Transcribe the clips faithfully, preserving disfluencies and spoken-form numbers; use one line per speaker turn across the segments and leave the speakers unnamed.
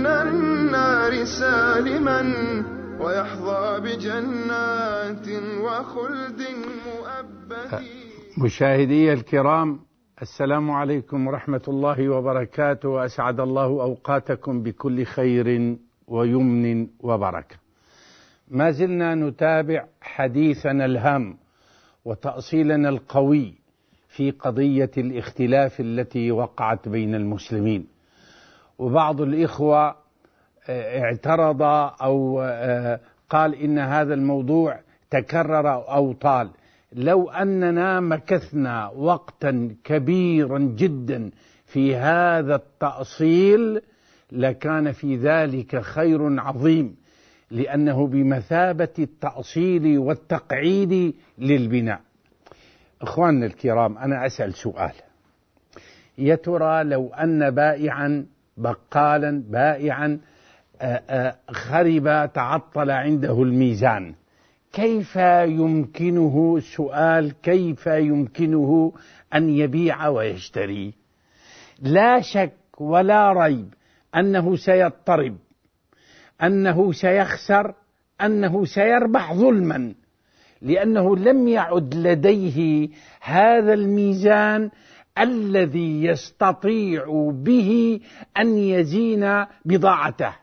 من النار سالما ويحظى بجنات وخلد مؤبد.
مشاهدي الكرام، السلام عليكم ورحمة الله وبركاته، وأسعد الله أوقاتكم بكل خير ويمن وبركة. ما زلنا نتابع حديثنا الهام وتأصيلنا القوي في قضية الاختلاف التي وقعت بين المسلمين، وبعض الإخوة اعترض أو قال إن هذا الموضوع تكرر أو طال. لو أننا مكثنا وقتا كبيرا جدا في هذا التأصيل لكان في ذلك خير عظيم، لأنه بمثابة التأصيل والتقعيد للبناء. إخواننا الكرام، أنا أسأل سؤال: يا ترى لو أن بائعا بقالا بائعا خرب تعطل عنده الميزان، كيف يمكنه السؤال كيف يمكنه أن يبيع ويشتري؟ لا شك ولا ريب أنه سيضطرب، أنه سيخسر، أنه سيربح ظلما، لأنه لم يعد لديه هذا الميزان الذي يستطيع به أن يزين بضاعته.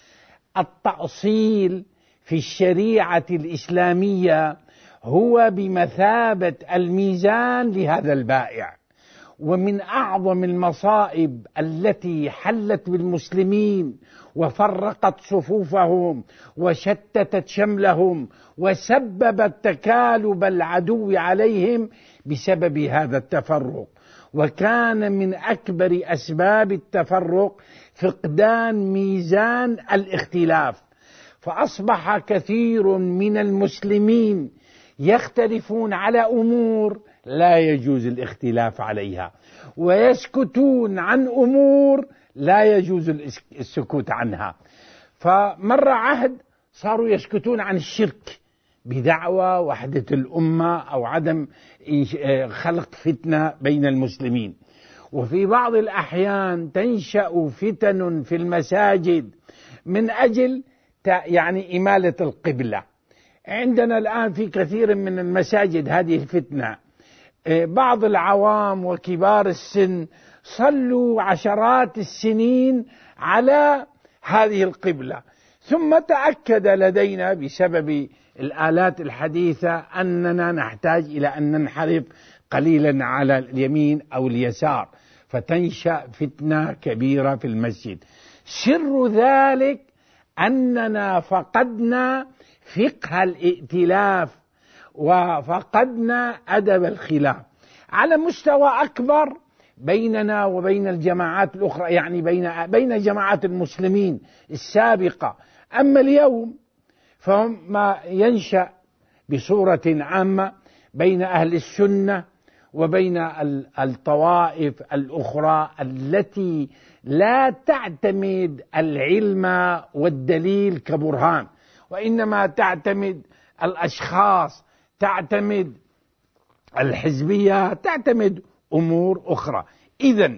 التأصيل في الشريعة الإسلامية هو بمثابة الميزان لهذا البائع. ومن أعظم المصائب التي حلت بالمسلمين وفرقت صفوفهم وشتتت شملهم وسببت تكالب العدو عليهم بسبب هذا التفرق، وكان من أكبر أسباب التفرق فقدان ميزان الاختلاف. فأصبح كثير من المسلمين يختلفون على أمور لا يجوز الاختلاف عليها، ويسكتون عن أمور لا يجوز السكوت عنها. فمر عهد صاروا يسكتون عن الشرك بدعوى وحدة الأمة أو عدم خلق فتنة بين المسلمين. وفي بعض الأحيان تنشأ فتن في المساجد من أجل يعني إمالة القبلة. عندنا الآن في كثير من المساجد هذه الفتنة، بعض العوام وكبار السن صلوا عشرات السنين على هذه القبلة، ثم تأكد لدينا بسبب الآلات الحديثة أننا نحتاج إلى أن ننحرف قليلا على اليمين أو اليسار، فتنشأ فتنة كبيرة في المسجد. سر ذلك أننا فقدنا فقه الائتلاف وفقدنا أدب الخلاف على مستوى أكبر بيننا وبين الجماعات الأخرى، يعني بين بين جماعات المسلمين السابقة. أما اليوم فهم ما ينشأ بصورة عامة بين أهل السنة وبين الطوائف الأخرى التي لا تعتمد العلم والدليل كبرهان، وإنما تعتمد الأشخاص، تعتمد الحزبية، تعتمد أمور أخرى. إذن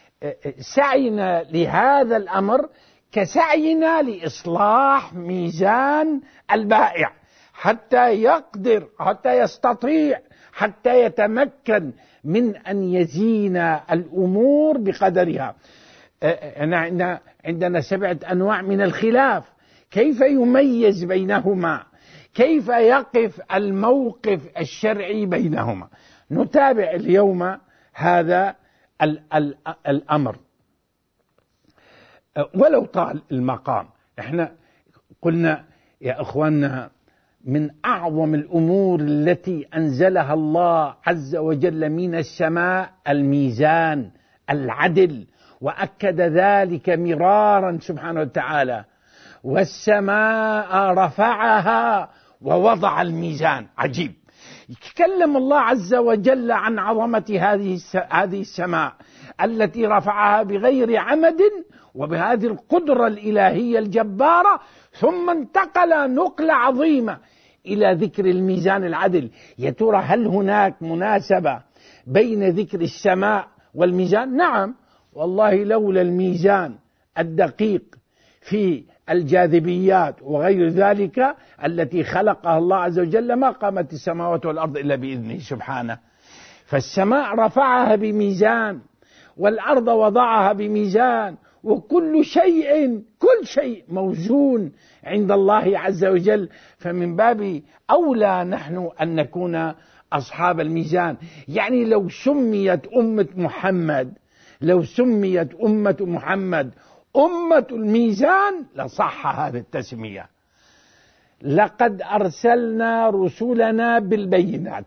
سعينا لهذا الأمر كسعينا لإصلاح ميزان البائع حتى يقدر، حتى يستطيع، حتى يتمكن من أن يزين الأمور بقدرها. عندنا سبعة أنواع من الخلاف، كيف يميز بينهما؟ كيف يقف الموقف الشرعي بينهما؟ نتابع اليوم هذا الأمر ولو طال المقام. احنا قلنا يا أخواننا من أعظم الأمور التي أنزلها الله عز وجل من السماء الميزان، العدل، وأكد ذلك مرارا سبحانه وتعالى: والسماء رفعها ووضع الميزان. عجيب، يتكلم الله عز وجل عن عظمة هذه هذه السماء التي رفعها بغير عمد وبهذه القدرة الإلهية الجبارة، ثم انتقل نقلة عظيمة إلى ذكر الميزان العدل. يا ترى هل هناك مناسبة بين ذكر السماء والميزان؟ نعم والله، لولا الميزان الدقيق في الجاذبيات وغير ذلك التي خلقها الله عز وجل ما قامت السماوات والأرض إلا بإذنه سبحانه. فالسماء رفعها بميزان والأرض وضعها بميزان، وكل شيء كل شيء موزون عند الله عز وجل. فمن باب أولى نحن أن نكون أصحاب الميزان. يعني لو سميت أمة محمد لو سميت أمة محمد أمة الميزان لصح هذه التسمية. لقد أرسلنا رسلنا بالبينات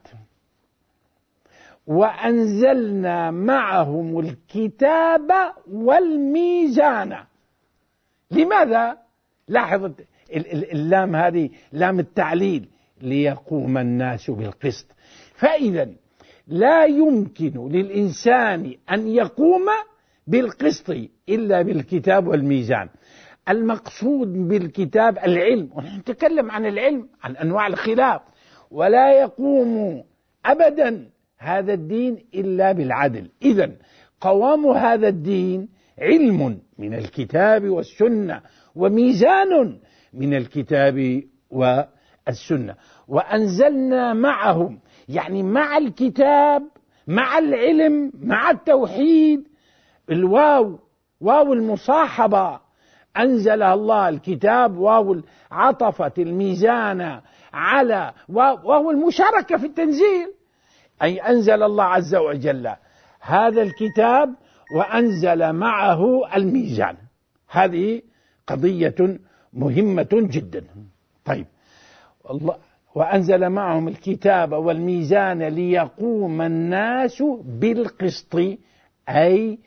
وأنزلنا معهم الكتاب والميزان. لماذا؟ لاحظ اللام هذه لام التعليل، ليقوم الناس بالقسط. فإذا لا يمكن للإنسان أن يقوم بالقسط إلا بالكتاب والميزان. المقصود بالكتاب العلم، ونحن نتكلم عن العلم عن أنواع الخلاف. ولا يقوم أبدا هذا الدين إلا بالعدل. إذن قوام هذا الدين علم من الكتاب والسنة وميزان من الكتاب والسنة. وأنزلنا معهم، يعني مع الكتاب مع العلم مع التوحيد، الواو واو المصاحبة أنزلها الله، الكتاب واو عطفت الميزان على واو المشاركة في التنزيل، أي أنزل الله عز وجل هذا الكتاب وأنزل معه الميزان. هذه قضية مهمة جدا. طيب، الله وأنزل معهم الكتاب والميزان ليقوم الناس بالقسط، أي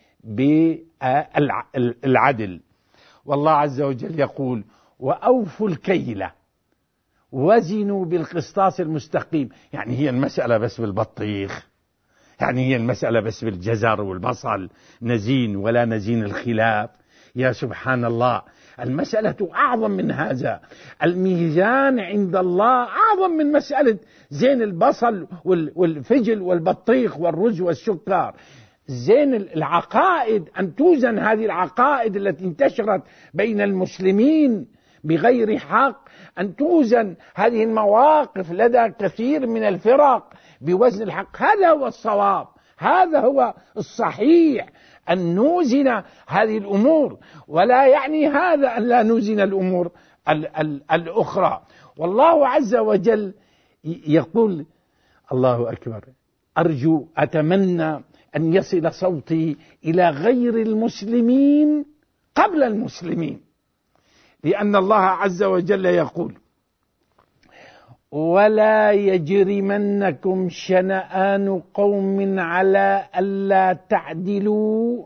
بالعدل. والله عز وجل يقول: وأوفوا الكيل وزنوا بالقسطاس المستقيم. يعني هي المسألة بس بالبطيخ؟ يعني هي المسألة بس بالجزر والبصل نزين ولا نزين الخلاف؟ يا سبحان الله، المسألة أعظم من هذا. الميزان عند الله أعظم من مسألة زين البصل والفجل والبطيخ والرز والسكر. زين العقائد، أن توزن هذه العقائد التي انتشرت بين المسلمين بغير حق، أن توزن هذه المواقف لدى كثير من الفرق بوزن الحق. هذا هو الصواب، هذا هو الصحيح، أن نوزن هذه الأمور. ولا يعني هذا أن لا نوزن الأمور ال ال الأخرى. والله عز وجل يقول: الله أكبر، أرجو أتمنى أن يصل صوتي إلى غير المسلمين قبل المسلمين، لأن الله عز وجل يقول: ولا يجرمنكم شنآن قوم على ألا تعدلوا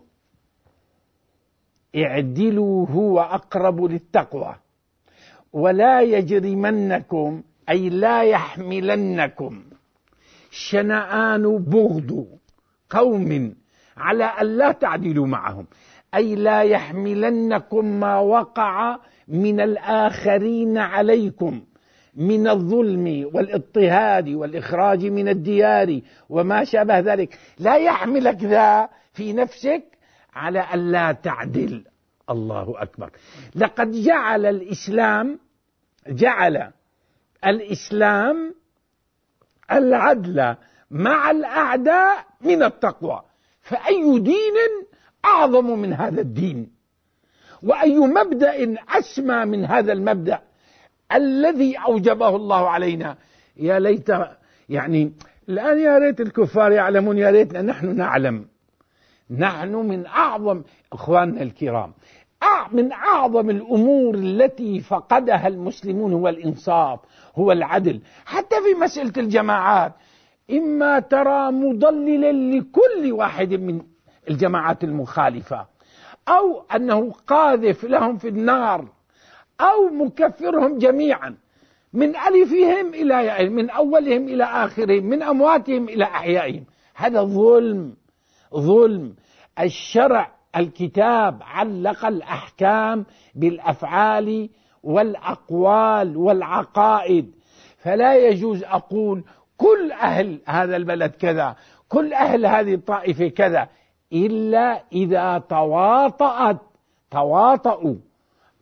اعدلوا هو أقرب للتقوى. ولا يجرمنكم أي لا يحملنكم شنآن بغض قوم على ألا تعدلوا معهم، أي لا يحملنكم ما وقع من الآخرين عليكم من الظلم والاضطهاد والإخراج من الديار وما شابه ذلك. لا يحملك ذا في نفسك على ألا تعدل. الله أكبر. لقد جعل الإسلام جعل الإسلام العدل مع الأعداء من التقوى. فأي دين أعظم من هذا الدين؟ وأي مبدأ أسمى من هذا المبدأ الذي أوجبه الله علينا؟ يا ليت، يعني الآن يا ريت الكفار يعلمون، يا ريتنا نحن نعلم. نحن من أعظم إخواننا الكرام من أعظم الأمور التي فقدها المسلمون هو الإنصاف، هو العدل. حتى في مسألة الجماعات، إما ترى مضللا لكل واحد من الجماعات المخالفة، أو أنه قاذف لهم في النار، أو مكفرهم جميعا من ألفهم إلى يائهم، من أولهم إلى آخرهم، من أمواتهم إلى أحيائهم. هذا ظلم ظلم. الشرع الكتاب علق الأحكام بالأفعال والأقوال والعقائد، فلا يجوز أقول كل أهل هذا البلد كذا، كل أهل هذه الطائفة كذا، إلا إذا تواطأت تواطؤوا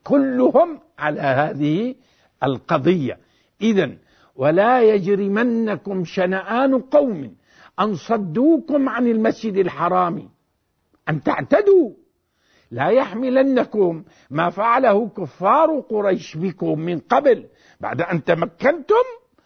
كلهم على هذه القضية. إذن ولا يجرمنكم شنآن قوم أن صدوكم عن المسجد الحرام أن تعتدوا، لا يحملنكم ما فعله كفار قريش بكم من قبل بعد أن تمكنتم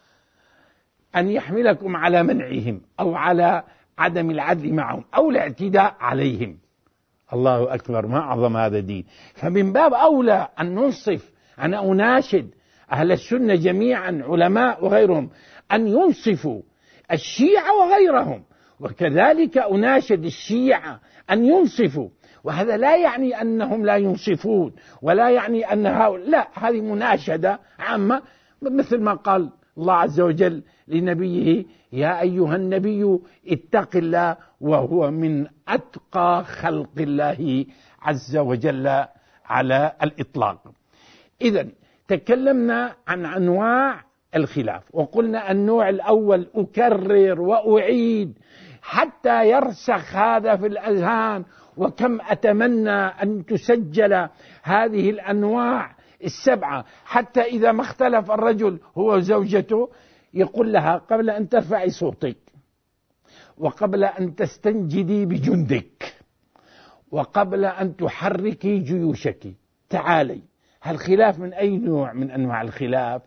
أن يحملكم على منعهم أو على عدم العدل معهم أو الاعتداء عليهم. الله أكبر، ما أعظم هذا الدين. فمن باب أولى أن ننصف. أنا أناشد أهل السنة جميعا، علماء وغيرهم، أن ينصفوا الشيعة وغيرهم، وكذلك أناشد الشيعة أن ينصفوا. وهذا لا يعني أنهم لا ينصفون ولا يعني أن هؤلاء، لا، هذه مناشدة عامة، مثل ما قال الله عز وجل لنبيه: يا أيها النبي اتق الله وهو من أتقى خلق الله عز وجل على الإطلاق. إذن تكلمنا عن أنواع الخلاف، وقلنا النوع الأول أكرر وأعيد حتى يرسخ هذا في الأذهان، وكم أتمنى أن تسجل هذه الأنواع السبعة، حتى إذا ما اختلف الرجل هو وزوجته يقول لها: قبل أن ترفعي صوتك، وقبل أن تستنجدي بجندك، وقبل أن تحركي جيوشك، تعالي. هالخلاف من أي نوع من أنواع الخلاف؟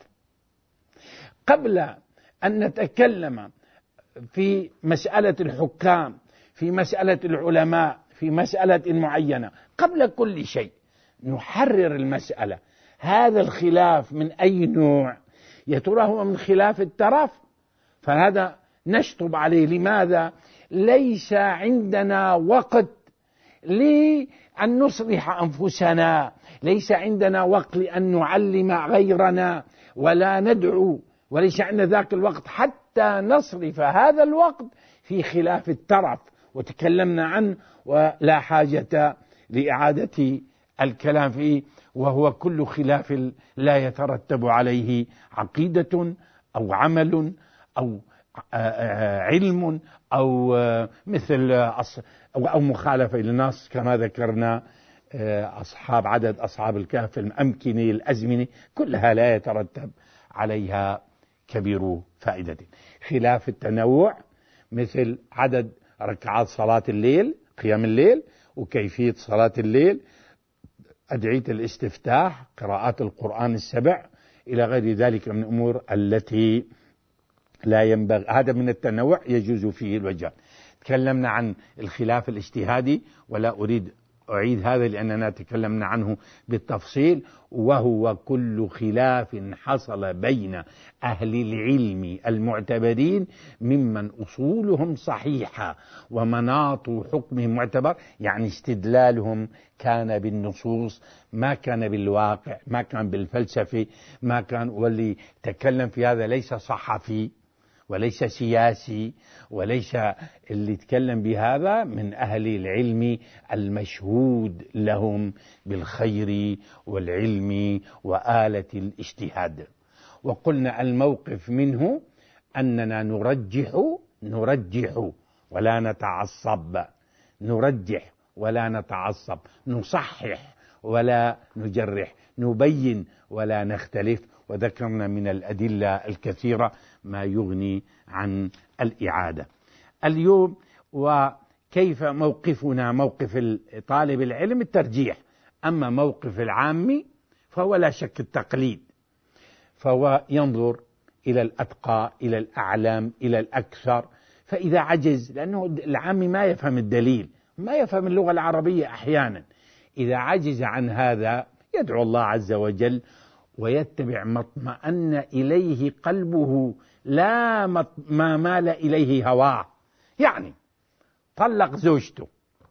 قبل أن نتكلم في مسألة الحكام، في مسألة العلماء، في مسألة معينة، قبل كل شيء نحرر المسألة. هذا الخلاف من أي نوع؟ يا ترى هو من خلاف الترف؟ فهذا نشطب عليه. لماذا؟ ليس عندنا وقت لأن نصلح أنفسنا، ليس عندنا وقت لأن نعلم غيرنا ولا ندعو، وليس عندنا ذاك الوقت حتى نصرف هذا الوقت في خلاف الترف، وتكلمنا عنه ولا حاجة لإعادة الكلام فيه. وهو كل خلاف لا يترتب عليه عقيدة أو عمل أو علم أو مثل أو مخالفة للنص، كما ذكرنا أصحاب عدد أصحاب الكهف، الأمكنة، الأزمنة، كلها لا يترتب عليها كبير فائدة. خلاف التنوع مثل عدد ركعات صلاة الليل، قيام الليل، وكيفية صلاة الليل، أدعية الاستفتاح، قراءات القرآن السبع، إلى غير ذلك من الأمور التي لا ينبغي. هذا من التنوع يجوز فيه الوجه. تكلمنا عن الخلاف الاجتهادي، ولا أريد أعيد هذا لأننا تكلمنا عنه بالتفصيل. وهو كل خلاف حصل بين أهل العلم المعتبرين ممن أصولهم صحيحة ومناط حكمهم معتبر، يعني استدلالهم كان بالنصوص ما كان بالواقع، ما كان بالفلسفة، ما كان. واللي تكلم في هذا ليس صحفي وليس سياسي، وليس اللي يتكلم بهذا من أهل العلم المشهود لهم بالخير والعلم وآلة الاجتهاد. وقلنا الموقف منه أننا نرجح نرجح ولا نتعصب، نرجح ولا نتعصب، نصحح ولا نجرح، نبين ولا نختلف. وذكرنا من الأدلة الكثيرة ما يغني عن الإعادة. اليوم وكيف موقفنا؟ موقف طالب العلم الترجيح، أما موقف العامي فهو لا شك التقليد، فهو ينظر إلى الأتقى، إلى الأعلم، إلى الأكثر. فإذا عجز، لأنه العامي ما يفهم الدليل، ما يفهم اللغة العربية أحيانا، إذا عجز عن هذا يدعو الله عز وجل ويتبع ما اطمأن إليه قلبه، لا ما مال إليه هواه. يعني طلق زوجته،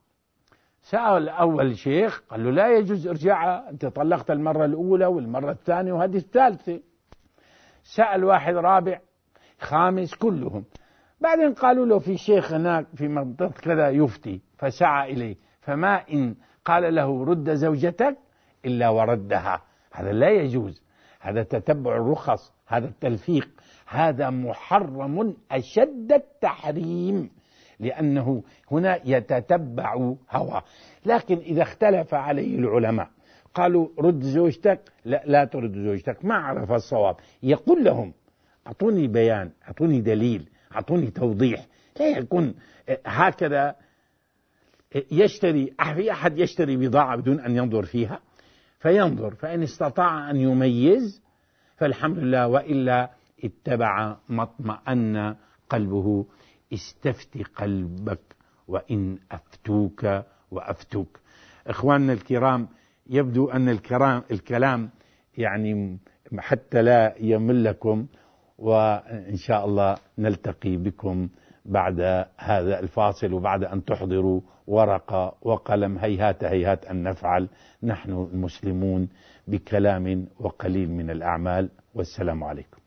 سأل أول شيخ قال له لا يجوز إرجاعها، أنت طلقت المرة الأولى والمرة الثانية وهذه الثالثة. سأل واحد رابع خامس، كلهم. بعدين قالوا له في شيخ هناك في منطقة كذا يفتي، فسعى إليه، فما إن قال له رد زوجتك إلا وردها. هذا لا يجوز، هذا تتبع الرخص، هذا التلفيق، هذا محرم أشد التحريم، لأنه هنا يتتبع هوى. لكن إذا اختلف عليه العلماء قالوا رد زوجتك، لا لا ترد زوجتك، ما عرف الصواب. يقول لهم أعطوني بيان، أعطوني دليل، أعطوني توضيح. لا يكون هكذا يشتري في أحد يشتري بضاعة بدون أن ينظر فيها، فينظر، فإن استطاع أن يميز فالحمد لله، وإلا اتبع ما اطمأن قلبه. استفت قلبك وإن أفتوك وأفتوك. إخواننا الكرام، يبدو أن الكلام الكلام يعني حتى لا يملكم، وإن شاء الله نلتقي بكم بعد هذا الفاصل، وبعد أن تحضروا ورقة وقلم. هيهات هيهات أن نفعل نحن المسلمون بكلام وقليل من الأعمال. والسلام عليكم.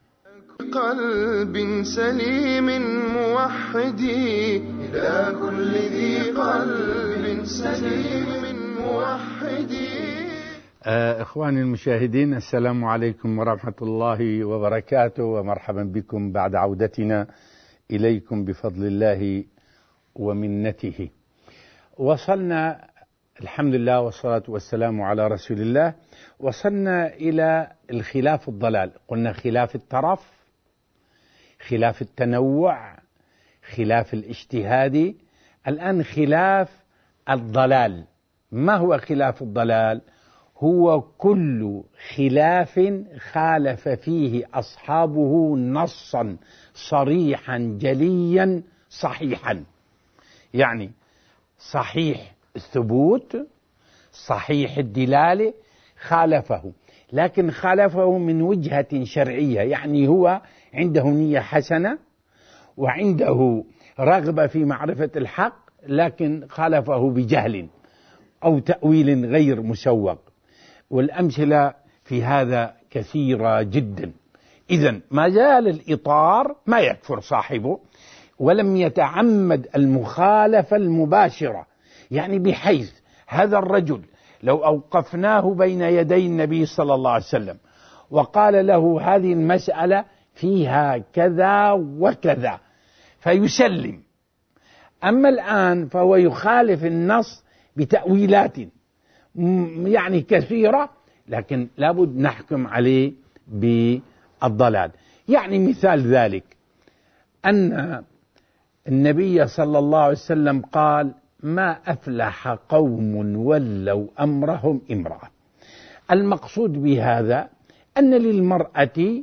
قلب سليم موحدي إلى كل ذي قلب سليم موحدي.
آه إخواني المشاهدين، السلام عليكم ورحمة الله وبركاته، ومرحبا بكم بعد عودتنا إليكم بفضل الله ومنته. وصلنا الحمد لله والصلاة والسلام على رسول الله. وصلنا إلى الخلاف الضلال. قلنا خلاف الترف، خلاف التنوع، خلاف الاجتهاد. الآن خلاف الضلال. ما هو خلاف الضلال؟ هو كل خلاف خالف فيه أصحابه نصا صريحا جليا صحيحا. يعني صحيح الثبوت، صحيح الدلالة، خالفه، لكن خالفه من وجهة شرعية. يعني هو عنده نية حسنة وعنده رغبة في معرفة الحق، لكن خالفه بجهل أو تأويل غير مسوق. والأمثلة في هذا كثيرة جدا. إذن ما زال الإطار، ما يكفر صاحبه ولم يتعمد المخالفة المباشرة. يعني بحيث هذا الرجل لو أوقفناه بين يدي النبي صلى الله عليه وسلم وقال له هذه المسألة فيها كذا وكذا فيسلم. أما الآن فهو يخالف النص بتأويلات يعني كثيرة، لكن لابد نحكم عليه بالضلال. يعني مثال ذلك أن النبي صلى الله عليه وسلم قال: ما أفلح قوم ولوا أمرهم امرأة. المقصود بهذا أن للمرأة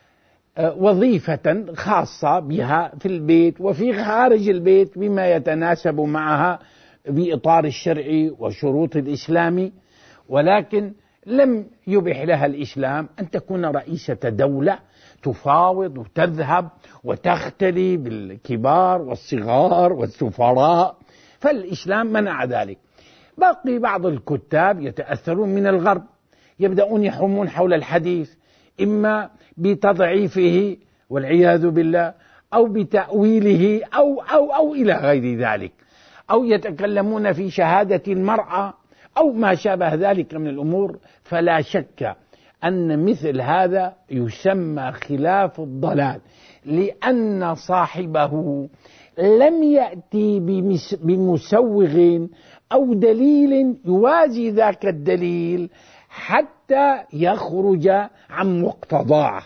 وظيفة خاصة بها في البيت وفي خارج البيت بما يتناسب معها بإطار الشرع وشروط الإسلام، ولكن لم يبح لها الإسلام أن تكون رئيسة دولة تفاوض وتذهب وتختلي بالكبار والصغار والسفراء، فالإسلام منع ذلك. باقي بعض الكتاب يتأثرون من الغرب، يبدأون يحومون حول الحديث إما بتضعيفه والعياذ بالله أو بتأويله أو أو أو إلى غير ذلك، أو يتكلمون في شهادة المرأة أو ما شابه ذلك من الأمور. فلا شك أن مثل هذا يسمى خلاف الضلال، لأن صاحبه لم يأتي بمسوغ أو دليل يوازي ذاك الدليل حتى يخرج عن مقتضاه.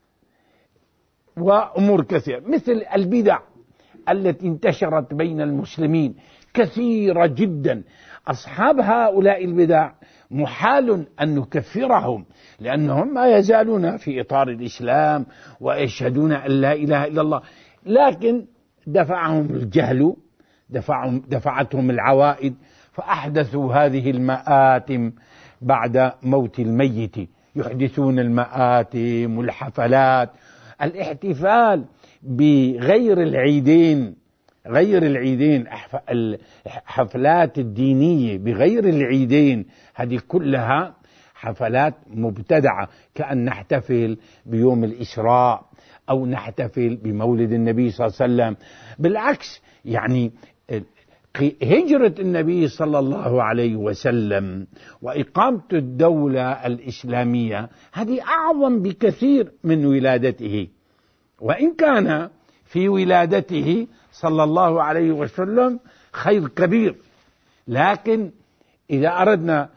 وأمور كثيرة مثل البدع التي انتشرت بين المسلمين كثيرة جدا. أصحاب هؤلاء البدع محال أن نكفرهم، لأنهم ما يزالون في إطار الإسلام ويشهدون أن لا إله إلا الله، لكن دفعهم الجهل، دفعهم دفعتهم العوائد، فأحدثوا هذه المآتم بعد موت الميت. يحدثون المآتم والحفلات، الاحتفال بغير العيدين، غير العيدين، الحفلات الدينية بغير العيدين، هذه كلها حفلات مبتدعة. كأن نحتفل بيوم الإسراء أو نحتفل بمولد النبي صلى الله عليه وسلم. بالعكس، يعني هجرة النبي صلى الله عليه وسلم وإقامة الدولة الإسلامية هذه أعظم بكثير من ولادته، وإن كان في ولادته صلى الله عليه وسلم خير كبير، لكن إذا أردنا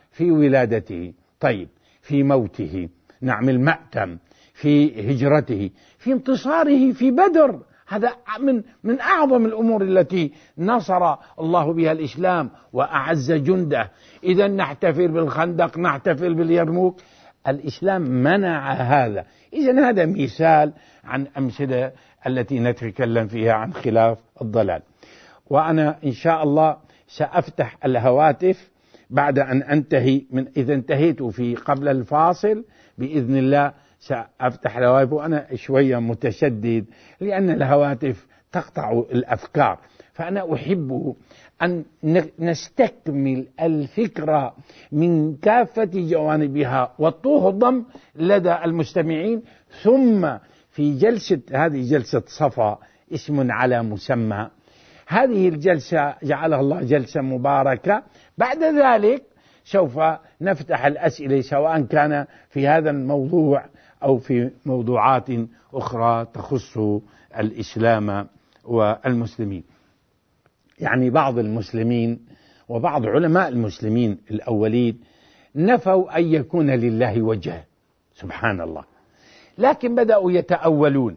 في ولادته، طيب في موته، نعمل مأتم، في هجرته، في انتصاره في بدر، هذا من من أعظم الأمور التي نصر الله بها الإسلام وأعز جنده. إذا نحتفل بالخندق، نحتفل باليرموك، الإسلام منع هذا. إذا هذا مثال عن أمثلة التي نتكلم فيها عن خلاف الضلال. وأنا إن شاء الله سأفتح الهواتف بعد أن أنتهي من إذا انتهيت في قبل الفاصل بإذن الله سأفتح الهواتف، وأنا شوية متشدد لأن الهواتف تقطع الأفكار، فأنا أحب أن نستكمل الفكرة من كافة جوانبها وتهضم لدى المستمعين، ثم في جلسة هذه جلسة صفا اسم على مسمى، هذه الجلسة جعلها الله جلسة مباركة. بعد ذلك سوف نفتح الأسئلة سواء كان في هذا الموضوع أو في موضوعات أخرى تخص الإسلام والمسلمين. يعني بعض المسلمين وبعض علماء المسلمين الأولين نفوا أن يكون لله وجه، سبحان الله، لكن بدأوا يتأولون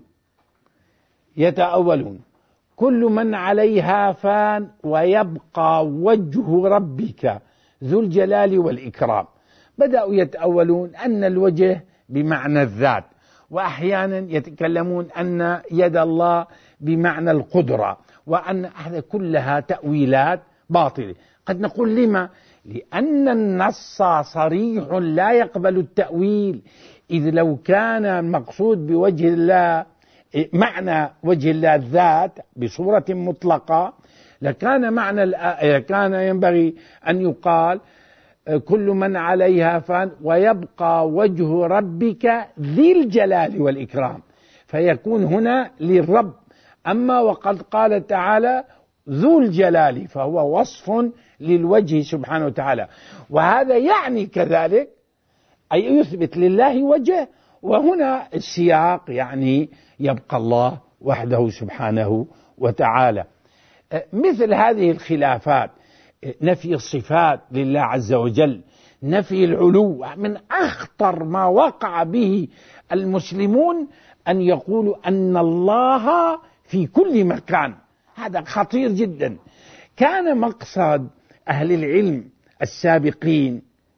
يتأولون كل من عليها فان ويبقى وجه ربك ذو الجلال والإكرام. بدأوا يتأولون أن الوجه بمعنى الذات، وأحيانا يتكلمون أن يد الله بمعنى القدرة، وأن هذا كلها تأويلات باطلة. قد نقول لما؟ لأن النص صريح لا يقبل التأويل، إذ لو كان المقصود بوجه الله معنى وجه الله الذات بصورة مطلقة لكان معنى كان ينبغي أن يقال كل من عليها فان ويبقى وجه ربك ذي الجلال والإكرام، فيكون هنا للرب. أما وقد قال تعالى ذو الجلال فهو وصف للوجه سبحانه وتعالى، وهذا يعني كذلك أي يثبت لله وجه، وهنا السياق يعني يبقى الله وحده سبحانه وتعالى. مثل هذه الخلافات، نفي الصفات لله عز وجل، نفي العلو، من أخطر ما وقع به المسلمون أن يقولوا أن الله في كل مكان، هذا خطير جدا. كان مقصد أهل العلم السابقين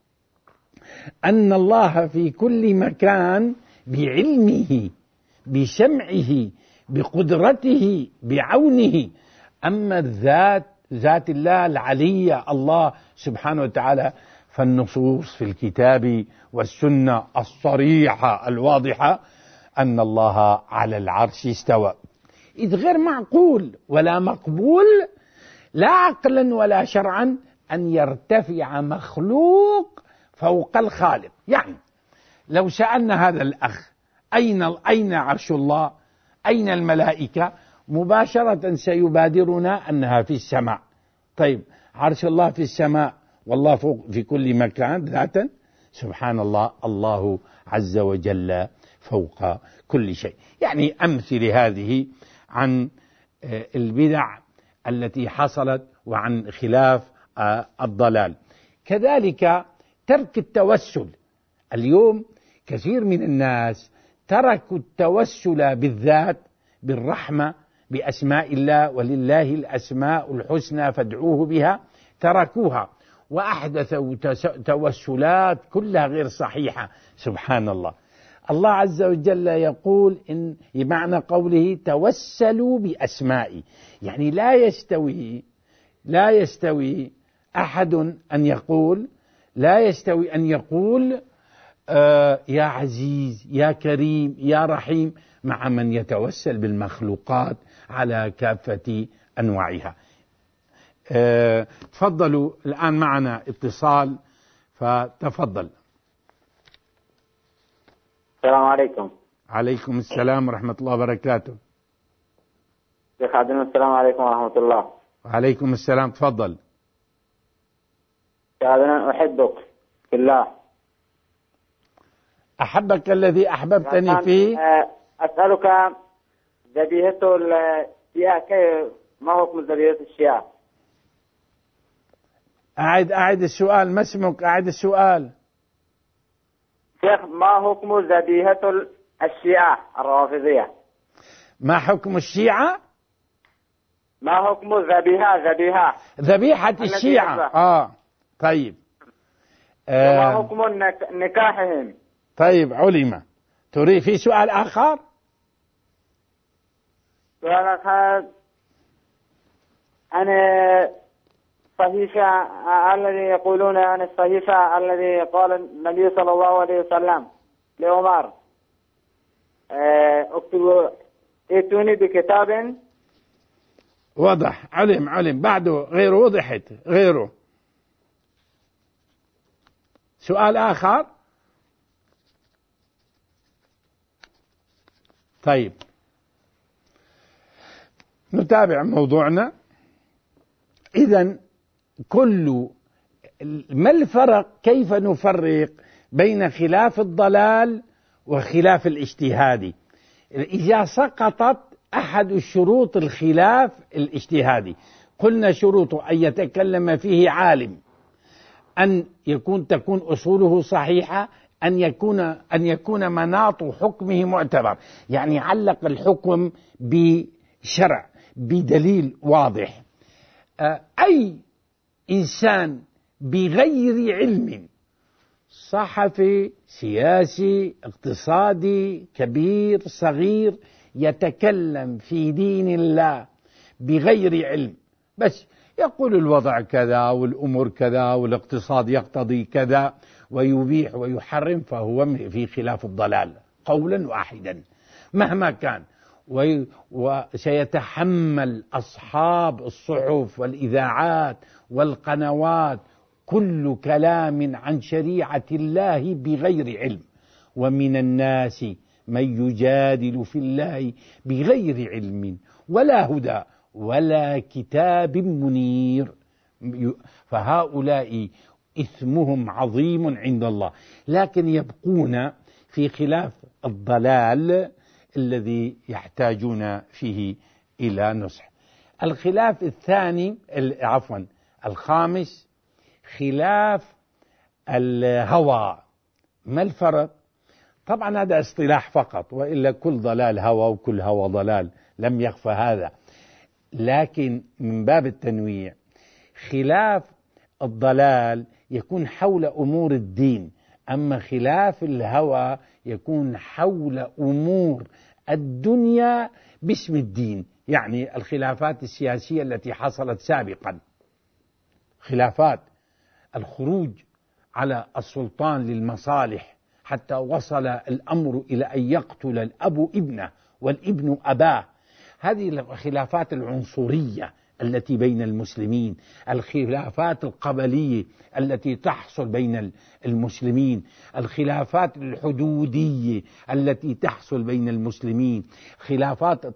أن الله في كل مكان بعلمه بسمعه بقدرته بعونه. أما الذات ذات الله العلية الله سبحانه وتعالى فالنصوص في الكتاب والسنة الصريحة الواضحة أن الله على العرش استوى، إذ غير معقول ولا مقبول لا عقلا ولا شرعا أن يرتفع مخلوق فوق الخالق. يعني لو سألنا هذا الأخ أين أين عرش الله، أين الملائكة، مباشرة سيبادرنا أنها في السماء. طيب عرش الله في السماء والله فوق في كل مكان ذاتا، سبحان الله، الله عز وجل فوق كل شيء. يعني أمثل هذه عن البدع التي حصلت وعن خلاف الضلال. كذلك ترك التوسل، اليوم كثير من الناس تركوا التوسل بالذات بالرحمة بأسماء الله، ولله الأسماء الحسنى فادعوه بها، تركوها وأحدثوا توسلات كلها غير صحيحة. سبحان الله. الله عز وجل يقول إن بمعنى قوله توسلوا بأسمائي، يعني لا يستوي لا يستوي أحد أن يقول لا يستوي أن يقول آه يا عزيز يا كريم يا رحيم مع من يتوسل بالمخلوقات على كافة أنواعها. آه تفضلوا، الآن معنا اتصال، فتفضل.
السلام عليكم.
عليكم السلام ورحمة الله وبركاته.
شيخ عبد المنعم السلام عليكم ورحمة الله.
وعليكم السلام، تفضل.
شيخ عبد المنعم أحبك في الله.
أحبك الذي أحببتني فيه.
أسألك ذبيحة الشياء كيف، ما حكم ذبيحة الشياء؟
أعد أعد السؤال، ما اسمك؟ أعد السؤال.
شيخ، ما حكم ذبيحة الشيعة الرافضية؟
ما حكم الشيعة؟
ما حكم ذبيحة ذبيحة
ذبيحة الشيعة. آه طيب.
وما
آه
حكم النك- نكاحهم؟
طيب علم. تريد في سؤال آخر؟
سؤال آخر، أنا صحيفة الذي يقولون عن الصحيفة الذي قال النبي صلى الله عليه وسلم لعمر اكتبوا ائتوني بكتاب.
وضح. علم علم. بعده غيره وضحت. غيره سؤال آخر؟ طيب نتابع موضوعنا. إذن كل ما الفرق؟ كيف نفرق بين خلاف الضلال وخلاف الاجتهادي؟ إذا سقطت أحد الشروط الخلاف الاجتهادي، قلنا شروطه أن يتكلم فيه عالم، أن يكون تكون أصوله صحيحة، أن يكون أن يكون مناط حكمه معتبر، يعني علق الحكم بشرع بدليل واضح. أي إنسان بغير علم، صحفي، سياسي، اقتصادي، كبير، صغير، يتكلم في دين الله بغير علم، بس يقول الوضع كذا والأمور كذا والاقتصاد يقتضي كذا ويبيح ويحرم، فهو في خلاف الضلال قولا واحدا مهما كان. وسيتحمل أصحاب الصحف والإذاعات والقنوات كل كلام عن شريعة الله بغير علم. ومن الناس من يجادل في الله بغير علم ولا هدى ولا كتاب منير، فهؤلاء إثمهم عظيم عند الله، لكن يبقون في خلاف الضلال الذي يحتاجون فيه إلى نصح. الخلاف الثاني، عفوا الخامس، خلاف الهوى. ما الفرق؟ طبعا هذا اصطلاح فقط، وإلا كل ضلال هوى وكل هوى ضلال، لم يخفى هذا، لكن من باب التنويع خلاف الضلال يكون حول أمور الدين، أما خلاف الهوى يكون حول أمور الدنيا باسم الدين. يعني الخلافات السياسية التي حصلت سابقا، خلافات الخروج على السلطان للمصالح حتى وصل الأمر إلى أن يقتل الأب ابنه والابن أباه، هذه الخلافات العنصرية التي بين المسلمين، الخلافات القبلية التي تحصل بين المسلمين، الخلافات الحدودية التي تحصل بين المسلمين، خلافات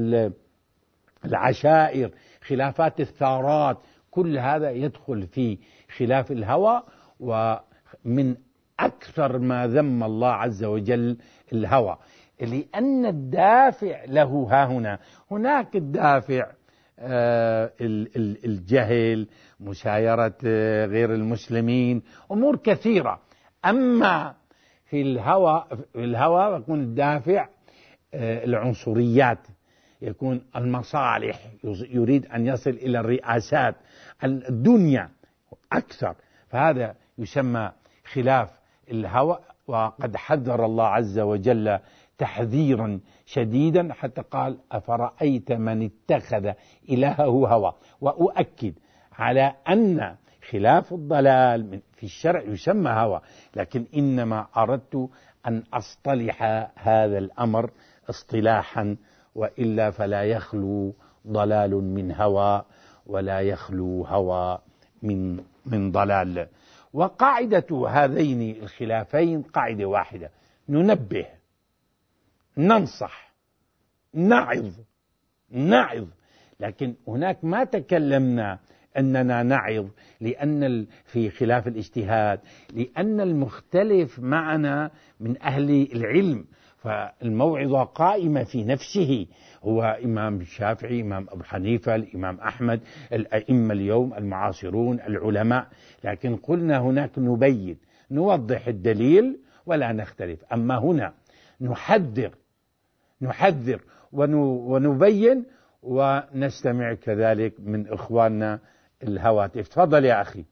العشائر، خلافات الثارات، كل هذا يدخل في خلاف الهوى. ومن أكثر ما ذم الله عز وجل الهوى، لأن الدافع له ها هنا هناك الدافع آه الجهل، مشايرة آه غير المسلمين، أمور كثيرة. أما في الهوى في الهوى يكون الدافع آه العنصريات، يكون المصالح، يريد أن يصل إلى الرئاسات، الدنيا أكثر، فهذا يسمى خلاف الهوى. وقد حذر الله عز وجل تحذيرا شديدا، حتى قال أفرأيت من اتخذ إلهه هوى. وأؤكد على أن خلاف الضلال في الشرع يسمى هوى، لكن إنما أردت أن أصطلح هذا الأمر اصطلاحا، وإلا فلا يخلو ضلال من هوى ولا يخلو هوى من من ضلال. وقاعدة هذين الخلافين قاعدة واحدة: ننبه، ننصح، نعظ نعظ. لكن هناك ما تكلمنا أننا نعظ، لأن في خلاف الاجتهاد، لأن المختلف معنا من أهل العلم، فالموعظة قائمة في نفسه. هو إمام الشافعي، إمام أبو حنيفة، الإمام أحمد، الأئمة اليوم المعاصرون العلماء، لكن قلنا هناك نبين نوضح الدليل ولا نختلف. أما هنا نحذر نحذر ونبين ونستمع كذلك من إخواننا الهواتف. تفضل يا أخي.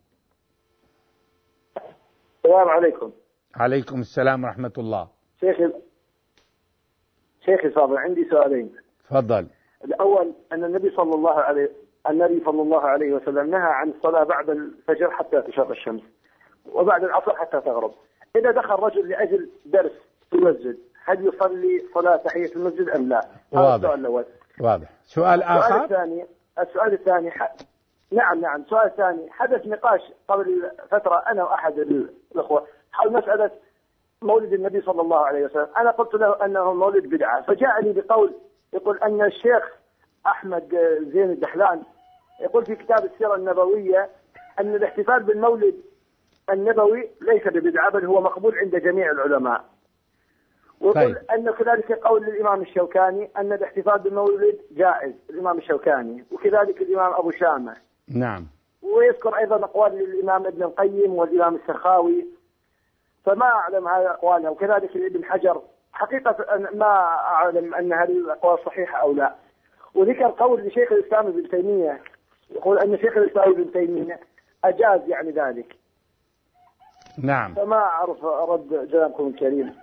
السلام عليكم.
عليكم السلام ورحمة الله.
شيخي شيخي صابر، عندي سؤالين.
تفضل.
الأول أن النبي صلى الله عليه النبي صلى الله عليه وسلم نهى عن الصلاة بعد الفجر حتى تشرق الشمس، وبعد العصر حتى تغرب. إذا دخل رجل لأجل درس في المسجد، هل يصلي صلاة تحية المسجد أم لا؟
واضح.
السؤال الأول.
واضح. سؤال آخر.
السؤال الثاني السؤال الثاني ح... نعم نعم السؤال الثاني، حدث نقاش قبل فترة أنا وأحد الأخوة حول مسألة مولد النبي صلى الله عليه وسلم. أنا قلت له أنه مولد بدعة، فجاءني بقول يقول أن الشيخ أحمد زين الدحلان يقول في كتاب السيرة النبوية أن الاحتفال بالمولد النبوي ليس ببدعة، بل هو مقبول عند جميع العلماء. ويقول طيب. أن كذلك قول للإمام الشوكاني أن الاحتفال بالمولد جائز، الإمام الشوكاني، وكذلك الإمام أبو شامة.
نعم.
ويذكر أيضا أقوال للإمام ابن القيم والإمام السخاوي، فما أعلم هذه أقوالها، وكذلك ابن حجر. حقيقة ما أعلم أن هذه الأقوال صحيحة أو لا. وذكر قول لشيخ الإسلام ابن تيمية، يقول أن شيخ الإسلام ابن تيمية أجاز يعني ذلك.
نعم.
فما أعرف رد جنابكم الكريم.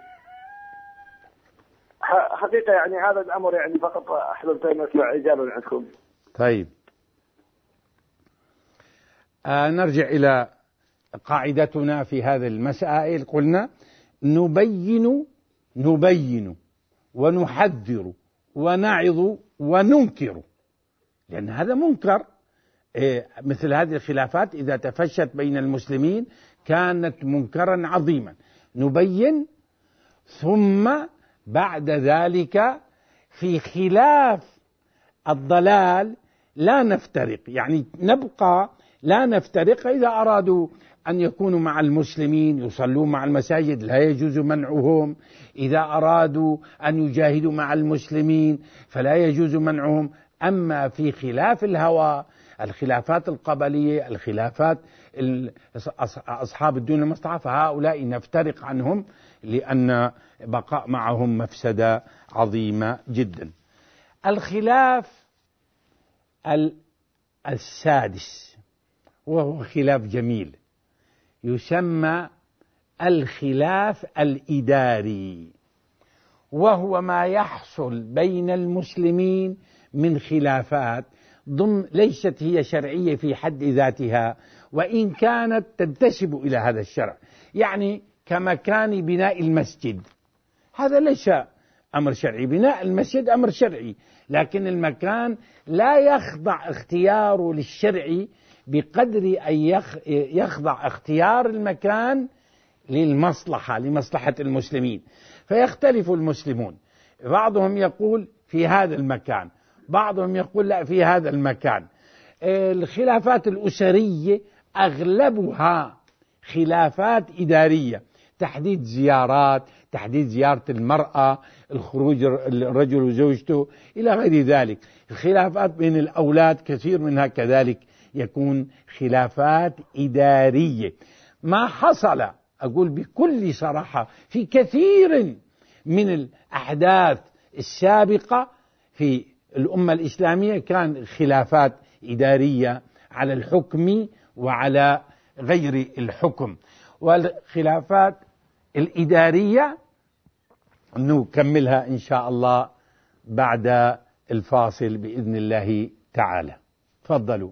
حقيقة يعني هذا الأمر يعني فقط أحببت أن أسمع إجابة عنكم.
طيب. آه نرجع إلى قاعدتنا في هذه المسائل. قلنا نبين نبين ونحذر ونعظ وننكر، لأن هذا منكر. إيه مثل هذه الخلافات إذا تفشت بين المسلمين كانت منكرا عظيما. نبين، ثم بعد ذلك في خلاف الضلال لا نفترق، يعني نبقى لا نفترق. إذا أرادوا أن يكونوا مع المسلمين يصلون مع المساجد لا يجوز منعهم، إذا أرادوا أن يجاهدوا مع المسلمين فلا يجوز منعهم. أما في خلاف الهوى، الخلافات القبلية، الخلافات أصحاب الدون المصطفى، فهؤلاء نفترق عنهم، لأن بقاء معهم مفسدة عظيمة جدا. الخلاف السادس وهو خلاف جميل، يسمى الخلاف الإداري، وهو ما يحصل بين المسلمين من خلافات ضمن ليست هي شرعية في حد ذاتها، وإن كانت تنتسب إلى هذا الشرع. يعني كمكان بناء المسجد، هذا ليس أمر شرعي، بناء المسجد أمر شرعي، لكن المكان لا يخضع اختياره للشرع بقدر أن يخضع اختيار المكان للمصلحة، لمصلحة المسلمين. فيختلف المسلمون، بعضهم يقول في هذا المكان، بعضهم يقول لا في هذا المكان. الخلافات الأسرية أغلبها خلافات إدارية، تحديد زيارات، تحديد زيارة المرأة، الخروج الرجل وزوجته إلى غير ذلك. الخلافات بين الأولاد كثير منها كذلك يكون خلافات إدارية. ما حصل أقول بكل صراحة في كثير من الأحداث السابقة في الأمة الإسلامية كان خلافات إدارية على الحكم وعلى غير الحكم. والخلافات الإدارية نكملها إن شاء الله بعد الفاصل بإذن الله تعالى. تفضلوا.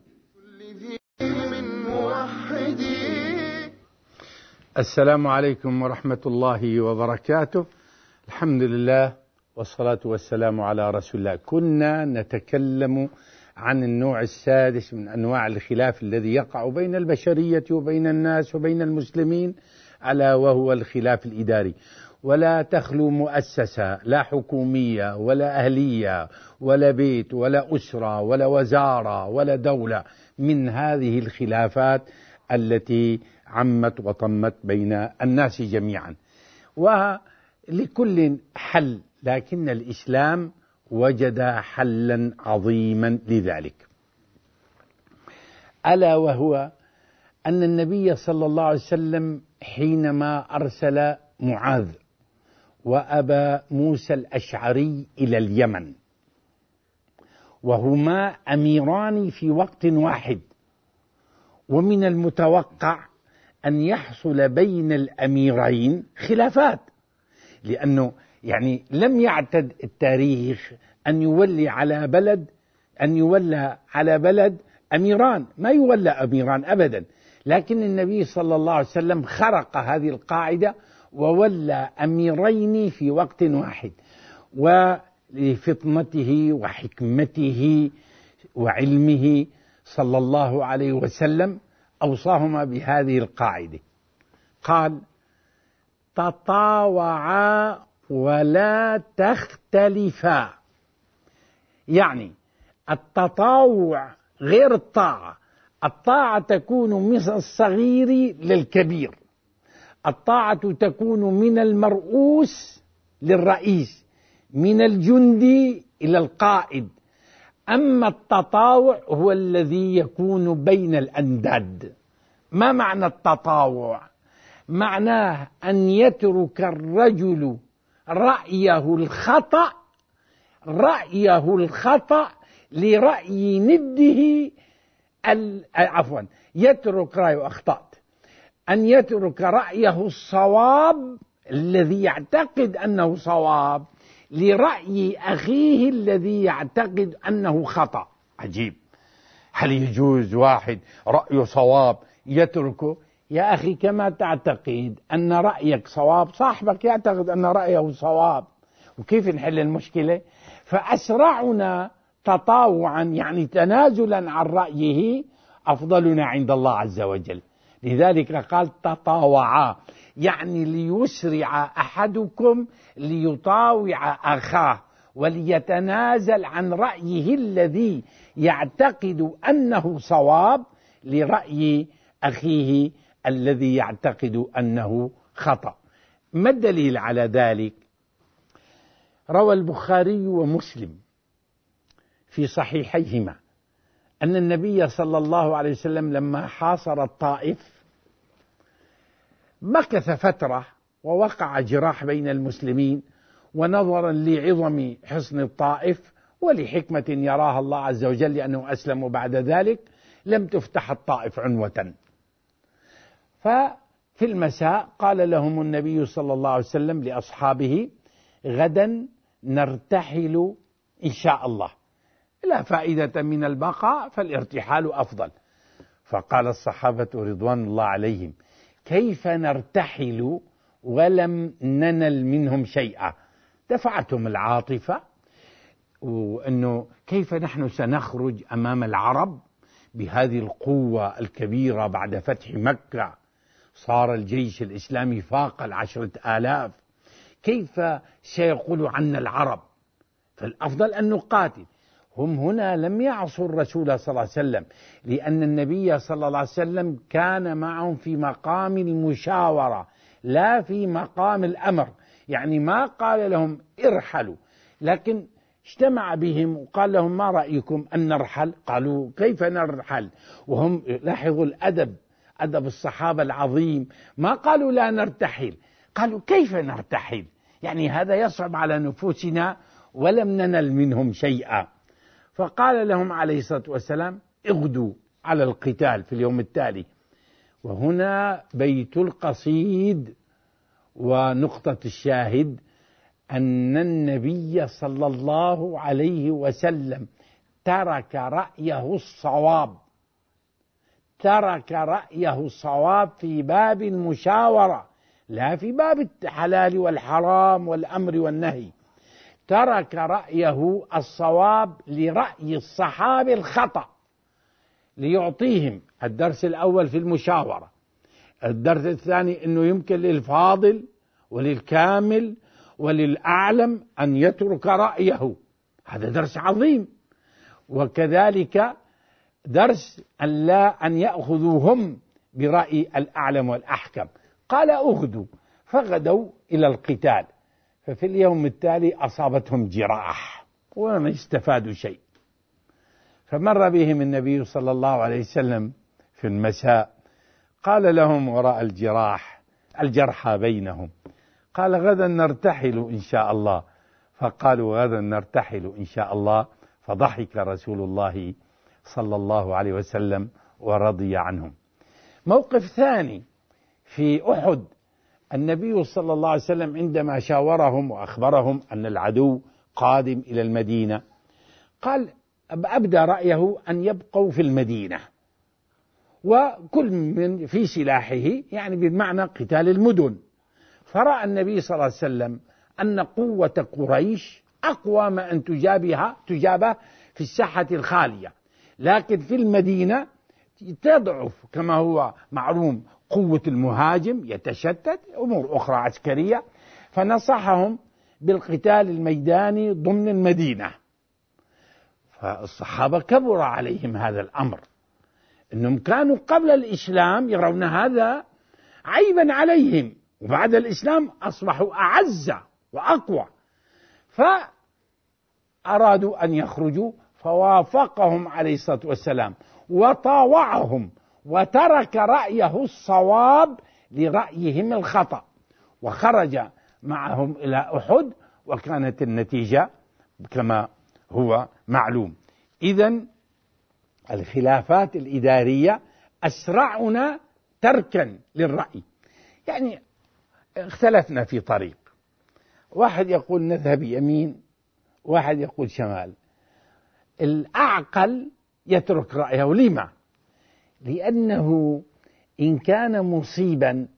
السلام عليكم ورحمة الله وبركاته. الحمد لله والصلاة والسلام على رسول الله. كنا نتكلم عن النوع السادس من أنواع الخلاف الذي يقع بين البشرية وبين الناس وبين المسلمين، ألا وهو الخلاف الإداري. ولا تخلو مؤسسة لا حكومية ولا أهلية ولا بيت ولا أسرة ولا وزارة ولا دولة من هذه الخلافات التي عمت وطمت بين الناس جميعا. ولكل حل، لكن الإسلام وجد حلا عظيما لذلك، ألا وهو أن النبي صلى الله عليه وسلم حينما أرسل معاذ وأبا موسى الأشعري إلى اليمن، وهما أميران في وقت واحد، ومن المتوقع أن يحصل بين الأميرين خلافات، لأنه يعني لم يعتد التاريخ أن يولي على بلد أن يولى على بلد أميران، ما يولى أميران أبدا، لكن النبي صلى الله عليه وسلم خرق هذه القاعدة وولى أميرين في وقت واحد، ولفطنته وحكمته وعلمه صلى الله عليه وسلم أوصاهما بهذه القاعدة، قال: تطاوعا ولا تختلفا. يعني التطاوع غير الطاعة، الطاعة تكون من الصغير للكبير، الطاعة تكون من المرؤوس للرئيس، من الجندي إلى القائد. أما التطاوع هو الذي يكون بين الأنداد. ما معنى التطاوع؟ معناه أن يترك الرجل رأيه الخطأ رأيه الخطأ لرأي نده ال... عفوا يترك رأيه أخطأت أن يترك رأيه الصواب الذي يعتقد أنه صواب لرأي أخيه الذي يعتقد أنه خطأ. عجيب، هل يجوز واحد رأيه صواب يتركه؟ يا أخي، كما تعتقد أن رأيك صواب صاحبك يعتقد أن رأيه صواب، وكيف نحل المشكلة؟ فأسرعنا تطاوعا يعني تنازلا عن رأيه أفضلنا عند الله عز وجل. لذلك قال تطاوعا، يعني ليسرع أحدكم ليطاوع أخاه وليتنازل عن رأيه الذي يعتقد أنه صواب لرأي أخيه الذي يعتقد أنه خطأ. ما الدليل على ذلك؟ روى البخاري ومسلم في صحيحيهما أن النبي صلى الله عليه وسلم لما حاصر الطائف مكث فترة ووقع جراح بين المسلمين، ونظرا لعظم حصن الطائف ولحكمة يراها الله عز وجل لأنه أسلموا بعد ذلك لم تفتح الطائف عنوة. ففي المساء قال لهم النبي صلى الله عليه وسلم لأصحابه: غدا نرتحل إن شاء الله، لا فائدة من البقاء فالارتحال أفضل. فقال الصحابة رضوان الله عليهم: كيف نرتحل ولم ننل منهم شيئا؟ دفعتهم العاطفة، وأنه كيف نحن سنخرج أمام العرب بهذه القوة الكبيرة بعد فتح مكة، صار الجيش الإسلامي فاق العشرة آلاف، كيف سيقول عنا العرب؟ فالأفضل أن نقاتل. هم هنا لم يعصوا الرسول صلى الله عليه وسلم، لأن النبي صلى الله عليه وسلم كان معهم في مقام المشاورة لا في مقام الأمر، يعني ما قال لهم ارحلوا، لكن اجتمع بهم وقال لهم: ما رأيكم أن نرحل؟ قالوا: كيف نرحل؟ وهم لاحظوا الأدب، أدب الصحابة العظيم، ما قالوا لا نرتحل، قالوا: كيف نرتحل؟ يعني هذا يصعب على نفوسنا ولم ننل منهم شيئا. فقال لهم عليه الصلاة والسلام: اغدوا على القتال في اليوم التالي. وهنا بيت القصيد ونقطة الشاهد أن النبي صلى الله عليه وسلم ترك رأيه الصواب ترك رأيه الصواب في باب المشاورة، لا في باب الحلال والحرام والأمر والنهي. ترك رأيه الصواب لرأي الصحابة الخطأ ليعطيهم الدرس الأول في المشاورة، الدرس الثاني أنه يمكن للفاضل وللكامل وللأعلم أن يترك رأيه. هذا درس عظيم. وكذلك درس أن لا أن يأخذوا هم برأي الأعلم والأحكم. قال أغدوا، فغدوا إلى القتال، ففي اليوم التالي أصابتهم جراح ولم يستفادوا شيء. فمر بهم النبي صلى الله عليه وسلم في المساء، قال لهم وراء الجراح الجرحى بينهم، قال غدا نرتحل إن شاء الله. فقالوا غدا نرتحل إن شاء الله، فضحك رسول الله صلى الله عليه وسلم ورضي عنهم. موقف ثاني في أحد، النبي صلى الله عليه وسلم عندما شاورهم وأخبرهم أن العدو قادم إلى المدينة، قال أبدى رأيه أن يبقوا في المدينة، وكل من في سلاحه، يعني بمعنى قتال المدن. فرأى النبي صلى الله عليه وسلم أن قوة قريش أقوى ما أن تجابها تجابه في الساحة الخالية، لكن في المدينة تضعف كما هو معلوم، قوة المهاجم يتشتت، أمور أخرى عسكرية. فنصحهم بالقتال الميداني ضمن المدينة. فالصحابة كبر عليهم هذا الأمر، أنهم كانوا قبل الإسلام يرون هذا عيبا عليهم، وبعد الإسلام أصبحوا أعز وأقوى، فأرادوا أن يخرجوا، فوافقهم عليه الصلاة والسلام وطاوعهم وترك رأيه الصواب لرأيهم الخطأ، وخرج معهم إلى أحد، وكانت النتيجة كما هو معلوم. إذن الخلافات الإدارية أسرعنا تركا للرأي. يعني اختلفنا في طريق، واحد يقول نذهب يمين، واحد يقول شمال. الأعقل يترك رأيه. لما؟ لأنه إن كان مصيبا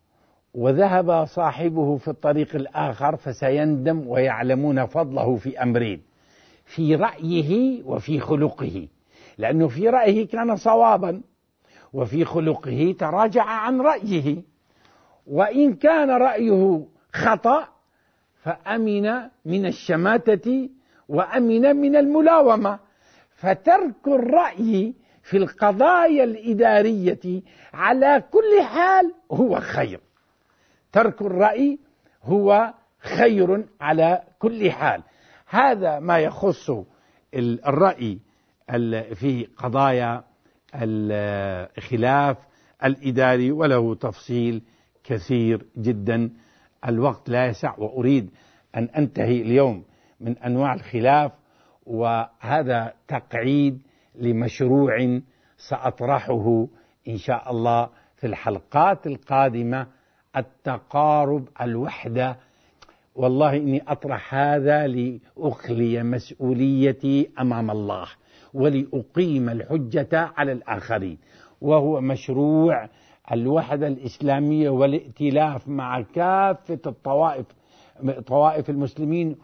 وذهب صاحبه في الطريق الآخر فسيندم، ويعلمون فضله في أمرين: في رأيه وفي خلقه، لأنه في رأيه كان صوابا، وفي خلقه تراجع عن رأيه. وإن كان رأيه خطأ فأمن من الشماتة وأمن من الملاومة. فترك الرأي في القضايا الإدارية على كل حال هو خير، ترك الرأي هو خير على كل حال. هذا ما يخص الرأي في قضايا الخلاف الإداري، وله تفصيل كثير جدا. الوقت لا يسع، وأريد أن أنتهي اليوم من أنواع الخلاف، وهذا تقعيد لمشروع سأطرحه إن شاء الله في الحلقات القادمة: التقارب، الوحدة. والله إني أطرح هذا لأخلي مسؤوليتي أمام الله، ولأقيم الحجة على الآخرين، وهو مشروع الوحدة الإسلامية والائتلاف مع كافة الطوائف طوائف المسلمين،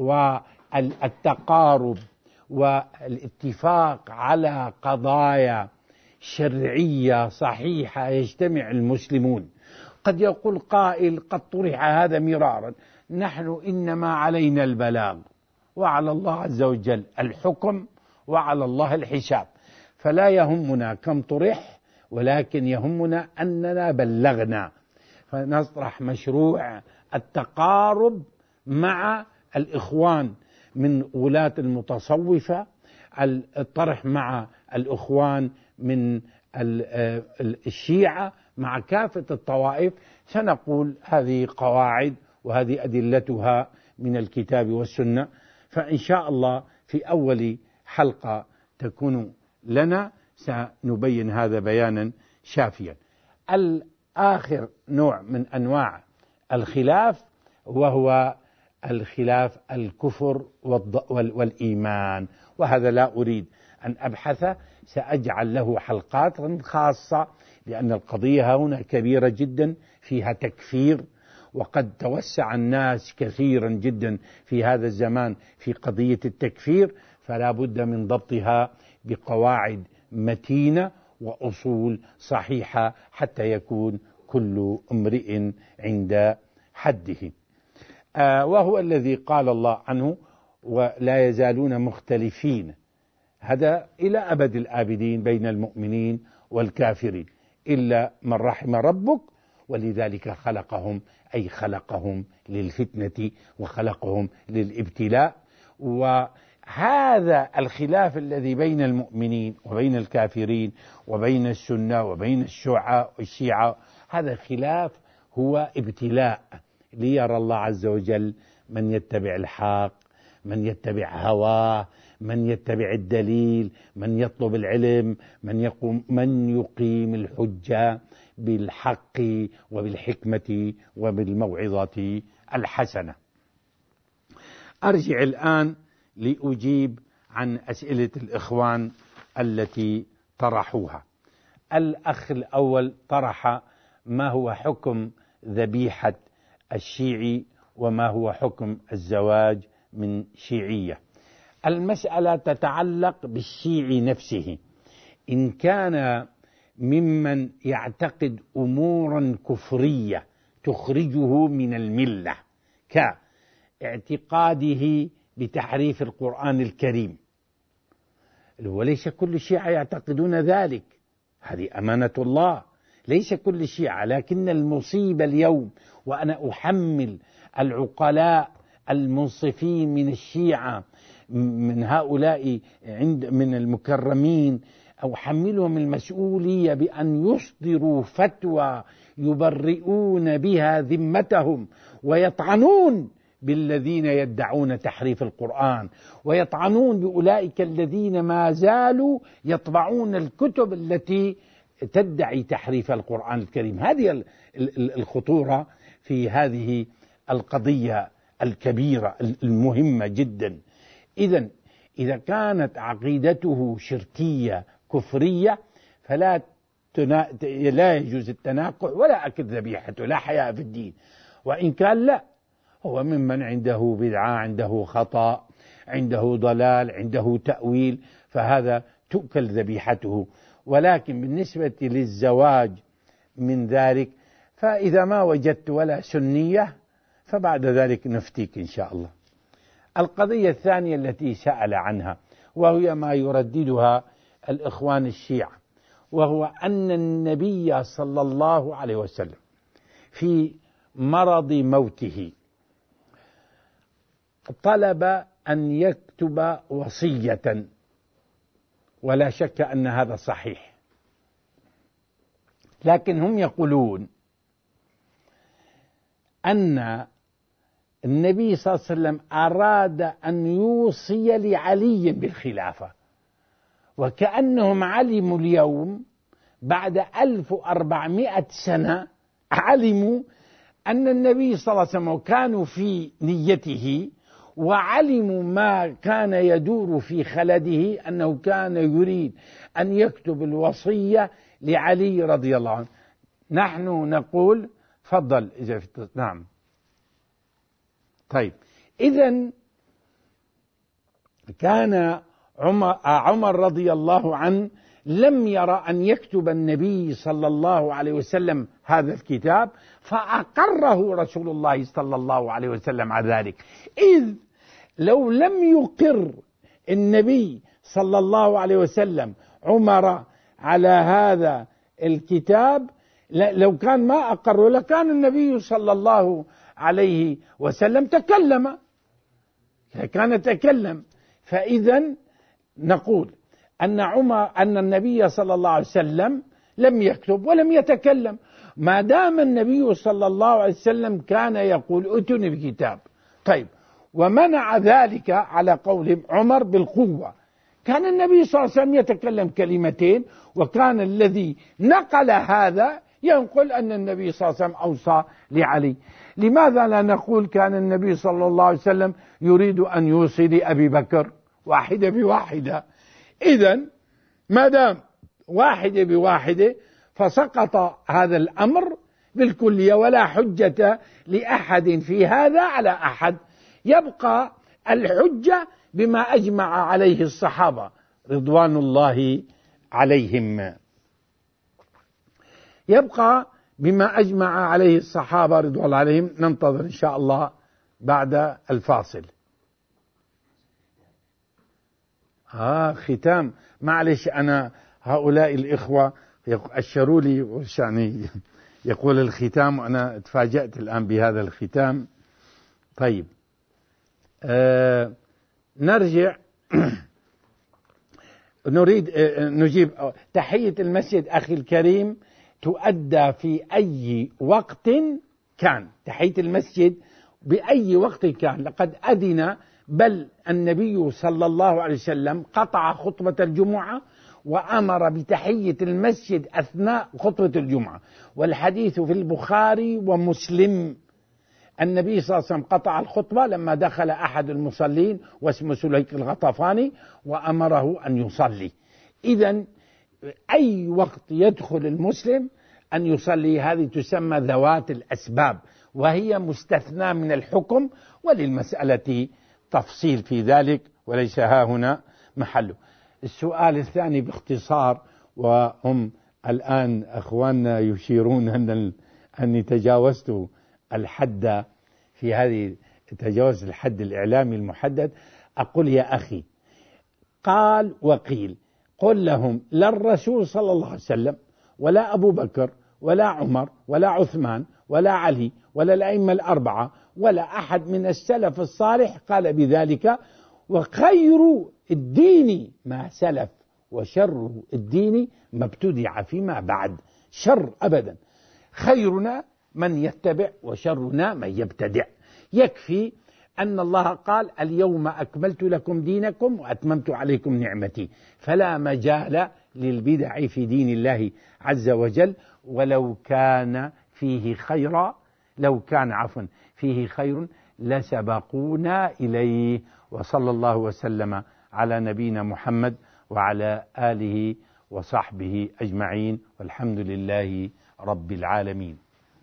والتقارب والاتفاق على قضايا شرعية صحيحة يجتمع المسلمون. قد يقول قائل، قد طرح هذا مرارا: نحن إنما علينا البلاغ، وعلى الله عز وجل الحكم، وعلى الله الحساب. فلا يهمنا كم طرح، ولكن يهمنا أننا بلغنا. فنطرح مشروع التقارب مع الإخوان من ولاة المتصوفة، الطرح مع الإخوان من الشيعة، مع كافة الطوائف. سنقول هذه قواعد وهذه أدلتها من الكتاب والسنة. فإن شاء الله في أول حلقة تكون لنا سنبين هذا بيانا شافيا. الآخر نوع من أنواع الخلاف وهو الخلاف الكفر والإيمان، وهذا لا أريد أن أبحث، سأجعل له حلقات خاصة، لأن القضية هنا كبيرة جدا، فيها تكفير، وقد توسع الناس كثيرا جدا في هذا الزمان في قضية التكفير، فلا بد من ضبطها بقواعد متينة وأصول صحيحة، حتى يكون كل امرئ عند حده. آه وهو الذي قال الله عنه: ولا يزالون مختلفين، هذا إلى أبد الآبدين بين المؤمنين والكافرين إلا من رحم ربك، ولذلك خلقهم، أي خلقهم للفتنة وخلقهم للابتلاء. وهذا الخلاف الذي بين المؤمنين وبين الكافرين وبين السنة وبين الشيعة والشيعة، هذا خلاف هو ابتلاء، ليرى الله عز وجل من يتبع الحق، من يتبع هواه، من يتبع الدليل، من يطلب العلم، من يقوم من يقيم الحجة بالحق وبالحكمة وبالموعظة الحسنة. أرجع الآن لأجيب عن أسئلة الإخوان التي طرحوها. الأخ الأول طرح: ما هو حكم ذبيحة الشيعي وما هو حكم الزواج من شيعية؟ المسألة تتعلق بالشيعي نفسه، إن كان ممن يعتقد أمورا كفرية تخرجه من الملة كاعتقاده بتحريف القرآن الكريم، وليس كل الشيعة يعتقدون ذلك، هذه أمانة الله، ليس كل الشيعة. لكن المصيبة اليوم، وأنا أحمل العقلاء المنصفين من الشيعة، من هؤلاء عند من المكرمين، أحملهم المسؤولية بأن يصدروا فتوى يبرئون بها ذمتهم، ويطعنون بالذين يدعون تحريف القرآن، ويطعنون بأولئك الذين ما زالوا يطبعون الكتب التي تدعي تحريف القرآن الكريم. هذه الخطورة في هذه القضية الكبيرة المهمة جدا. إذن إذا كانت عقيدته شركية كفرية فلا تنا... لا يجوز التناقح ولا أكل ذبيحته، لا حياء في الدين. وإن كان لا، هو ممن عنده بدعة، عنده خطأ، عنده ضلال، عنده تأويل، فهذا تؤكل ذبيحته. ولكن بالنسبة للزواج من ذلك، فإذا ما وجدت ولا سنية فبعد ذلك نفتيك إن شاء الله. القضية الثانية التي سأل عنها، وهي ما يرددها الإخوان الشيعة، وهو أن النبي صلى الله عليه وسلم في مرض موته طلب أن يكتب وصية، ولا شك أن هذا صحيح، لكن هم يقولون أن النبي صلى الله عليه وسلم أراد أن يوصي لعلي بالخلافة، وكأنهم علموا اليوم بعد ألف وأربعمائة سنة، علموا أن النبي صلى الله عليه وسلم كانوا في نيته، وعلموا ما كان يدور في خلده، أنه كان يريد أن يكتب الوصية لعلي رضي الله عنه. نحن نقول فضل إذا في نعم. طيب، إذن كان عمر, عمر رضي الله عنه لم يرى أن يكتب النبي صلى الله عليه وسلم هذا الكتاب، فأقره رسول الله صلى الله عليه وسلم على ذلك. إذ لو لم يقر النبي صلى الله عليه وسلم عمر على هذا الكتاب، لو كان ما أقره لكان النبي صلى الله عليه وسلم تكلم، كان تكلم. فإذا نقول أن عمر أن النبي صلى الله عليه وسلم لم يكتب ولم يتكلم، ما دام النبي صلى الله عليه وسلم كان يقول ائتوني بكتاب. طيب، ومنع ذلك على قول عمر بالقوة. كان النبي صلى الله عليه وسلم يتكلم كلمتين، وكان الذي نقل هذا ينقل أن النبي صلى الله عليه وسلم أوصى لعلي. لماذا لا نقول كان النبي صلى الله عليه وسلم يريد أن يوصي لأبي بكر واحدة بواحدة؟ إذن ما دام واحدة بواحدة فسقط هذا الأمر بالكلية، ولا حجة لأحد في هذا على أحد. يبقى الحجة بما أجمع عليه الصحابة رضوان الله عليهم، يبقى بما أجمع عليه الصحابة رضوان الله عليهم. ننتظر إن شاء الله بعد الفاصل. آه ختام، معلش أنا هؤلاء الإخوة أشروا لي يعني يقول الختام وأنا تفاجأت الآن بهذا الختام. طيب آه نرجع نريد آه نجيب تحية المسجد أخي الكريم تؤدى في أي وقت كان، تحية المسجد بأي وقت كان. لقد أذن بل النبي صلى الله عليه وسلم قطع خطبة الجمعة وأمر بتحية المسجد أثناء خطبة الجمعة، والحديث في البخاري ومسلم. النبي صلى الله عليه وسلم قطع الخطبة لما دخل أحد المصلين واسمه سليك الغطفاني وأمره أن يصلي. إذن أي وقت يدخل المسلم أن يصلي، هذه تسمى ذوات الأسباب، وهي مستثنى من الحكم، وللمسألة تفصيل في ذلك وليس ها هنا محله. السؤال الثاني باختصار، وهم الآن أخواننا يشيرون أن أني تجاوزت الحد في هذه، تجاوز الحد الإعلامي المحدد. أقول يا أخي قال وقيل، قل لهم لا الرسول صلى الله عليه وسلم ولا أبو بكر ولا عمر ولا عثمان ولا علي ولا الأئمة الأربعة ولا أحد من السلف الصالح قال بذلك، وخير الدين ما سلف وشر الدين ما ابتدع فيما بعد. شر أبدا، خيرنا من يتبع وشرنا من يبتدع. يكفي أن الله قال اليوم أكملت لكم دينكم وأتممت عليكم نعمتي، فلا مجال للبدع في دين الله عز وجل، ولو كان فيه خيرا لو كان عفوا فيه خير لسبقونا إليه. وصلى الله وسلم على نبينا محمد وعلى آله وصحبه أجمعين، والحمد لله رب العالمين.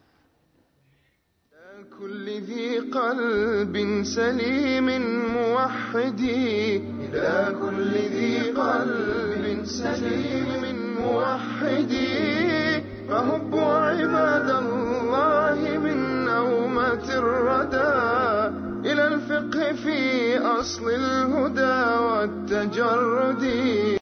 كل ذي قلب سليم موحدي، إلى كل ذي قلب سليم موحدي، فهبوا عباد الله من نومة الردى إلى الفقه في أصل الهدى والتجرد.